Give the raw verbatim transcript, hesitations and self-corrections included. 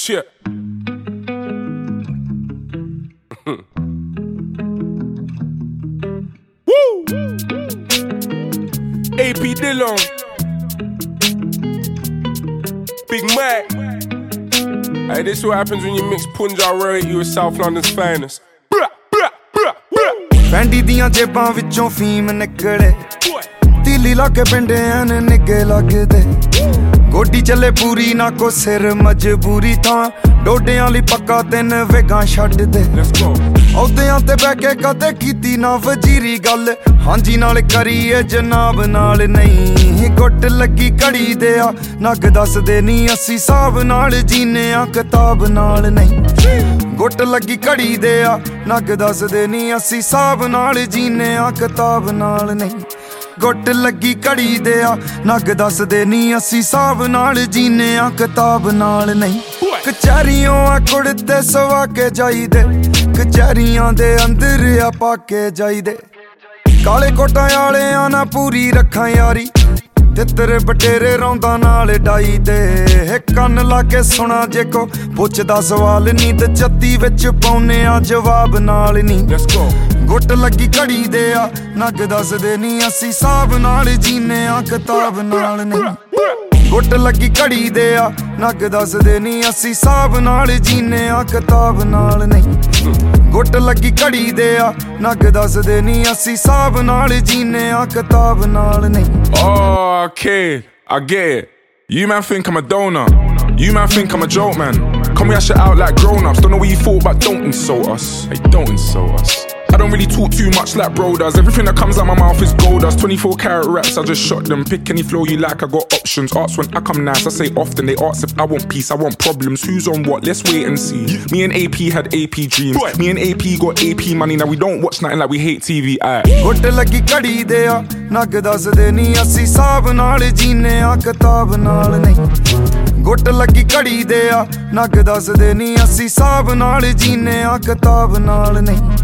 Shit. Woo! A P Dillon, Big Mac. Hey, this is what happens when you mix Punjab royalty with South London's finest. Fendi ਦੀਆਂ ਜੇਬਾਂ ਵਿੱਚੋਂ ਫੀਮ ਨਿਕਲੇ ਤੀਲੀ ਲਾ ਕੇ ਪਿੰਡਿਆਂ ਨੇ ਨਿੱਗੇ ਲੱਗਦੇ ਗੋਡੀ ਚੱਲੇ ਪੂਰੀ ਨਾ ਕੋ ਸਿਰ ਮਜਬੂਰੀ ਥਾਂ ਡੋਡਿਆਂ ਲਈ ਪੱਕਾ ਤਿੰਨ ਵੇਗਾਂ ਛੱਡ ਦੇ ਅਹੁਦਿਆਂ ਤੇ ਬਹਿ ਕੇ ਕਦੇ ਕੀਤੀ ਨਾ ਵਜ਼ੀਰੀ ਗੱਲ ਹਾਂਜੀ ਨਾਲ ਕਰੀਏ ਜਨਾਬ ਨਾਲ ਨਹੀਂ ਗੁੱਟ ਲੱਗੀ ਘੜੀ ਦੇ ਆ ਨੱਗ ਦੱਸਦੇ ਨਹੀਂ ਅਸੀਂ ਹਿਸਾਬ ਨਾਲ ਜੀਨੇ ਆ ਕਿਤਾਬ ਨਾਲ ਨਹੀਂ ਗੁੱਟ ਲੱਗੀ ਘੜੀ ਦੇ ਆ ਨੱਗ ਦੱਸਦੇ ਨਹੀਂ ਅਸੀਂ ਹਿਸਾਬ ਨਾਲ ਜੀਨੇ ਆ ਕਿਤਾਬ ਨਾਲ ਨਹੀਂ ਗੁੱਟ ਲੱਗੀ ਘੜੀ ਦੇ ਆ ਨੱਗ ਦੱਸਦੇ ਨਹੀਂ ਅਸੀਂ ਹਿਸਾਬ ਨਾਲ ਜੀਨੇ ਆ ਕਿਤਾਬ ਨਾਲ ਨਹੀਂ ਕਚਹਿਰੀਆਂ ਆ ਕੁੜਤੇ ਸਵਾ ਕੇ ਜਾਈਦੇ ਕਚਹਿਰੀਆਂ ਦੇ ਅੰਦਰ ਆ ਪਾ ਕੇ ਜਾਈਦੇ ਕਾਲੇ ਕੋਟਾਂ ਵਾਲਿਆਂ ਨਾਲ ਪੂਰੀ ਰੱਖਾਂ ਯਾਰੀ ਤੇ ਤੇਰੇ ਬਟੇਰੇ ਰੌਂਦਾ ਨਾਲ ਡਾਈ ਦੇ ਕੰਨ ਲਾ ਕੇ ਸੁਣਾ ਜੇ ਕੋ ਪੁੱਛਦਾ ਸਵਾਲ ਨੀ ਤੇ ਚੱਤੀ ਵਿੱਚ ਪਾਉਨੇ ਆ ਜਵਾਬ ਨਾਲ ਨੀ ਗੁੱਟ ਲੱਗੀ ਘੜੀ ਦੇ ਆ ਨੱਗ ਦੱਸਦੇ ਨੀ ਅਸੀਂ ਹਿਸਾਬ ਨਾਲ ਜੀਨੇ ਆ ਕਿਤਾਬ ਨਾਲ ਨਹੀਂ ਗੁੱਟ ਲੱਗੀ ਘੜੀ ਦੇ ਆ ਨੱਗ ਦੱਸਦੇ ਨੀ ਅਸੀਂ ਹਿਸਾਬ ਨਾਲ ਜੀਨੇ ਆ ਕਿਤਾਬ ਨਾਲ ਨਹੀਂ ਗੁੱਟ ਲੱਗੀ ਘੜੀ ਦੇ ਆ ਨੱਗ ਦੱਸਦੇ ਨੀ ਅਸੀਂ ਹਿਸਾਬ ਨਾਲ ਜੀਨੇ ਆ ਕਿਤਾਬ ਨਾਲ ਨਹੀਂ Oh, kid, I get it. You man think I'm a donor. You man think I'm a joke, man. Come we hash it out like grown-ups. Don't know what you thought, but don't insult us. Hey, don't insult us. I don't really talk too much like bro does. Everything that comes out my mouth is gold dust. Twenty-four carat raps, I just shot them. Pick any flow you like, I got options. Arts when I come nice, I say often. They ask if I want peace, I want problems. Who's on what? Let's wait and see. Me and A P had A P dreams. Me and A P got A P money. Now we don't watch nothing like we hate T V. Aye. ਗੁੱਟ ਲੱਗੀ ਘੜੀ ਦੇ ਆ ਨੱਗ ਦੱਸਦੇ ਨਹੀਂ ਅਸੀਂ ਹਿਸਾਬ ਨਾਲ ਜੀਨੇ ਆ ਕਿਤਾਬ ਨਾਲ ਨਹੀਂ ਗੁੱਟ ਲੱਗੀ ਘੜੀ ਦੇ ਆ ਨੱਗ ਦੱਸਦੇ ਨਹੀਂ ਅਸੀਂ ਹਿਸਾਬ ਨਾਲ ਜੀਨੇ ਆ ਕਿਤਾਬ ਨਾਲ ਨਹੀਂ